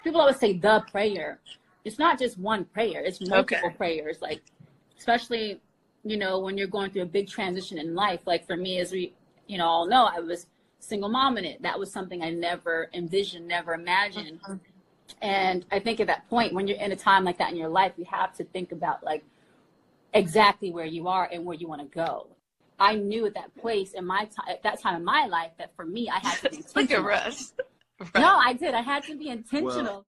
people always say the prayer. It's not just one prayer. It's multiple prayers. Like, especially, you know, when you're going through a big transition in life. Like for me, as we, you know, all know, I was single mom in it. That was something I never envisioned, never imagined. And I think at that point, when you're in a time like that in your life, you have to think about like exactly where you are and where you want to go. I knew at that place in my time, at that time in my life, that for me, I had to be intentional. Look at Russ. No, I did. I had to be intentional. Well,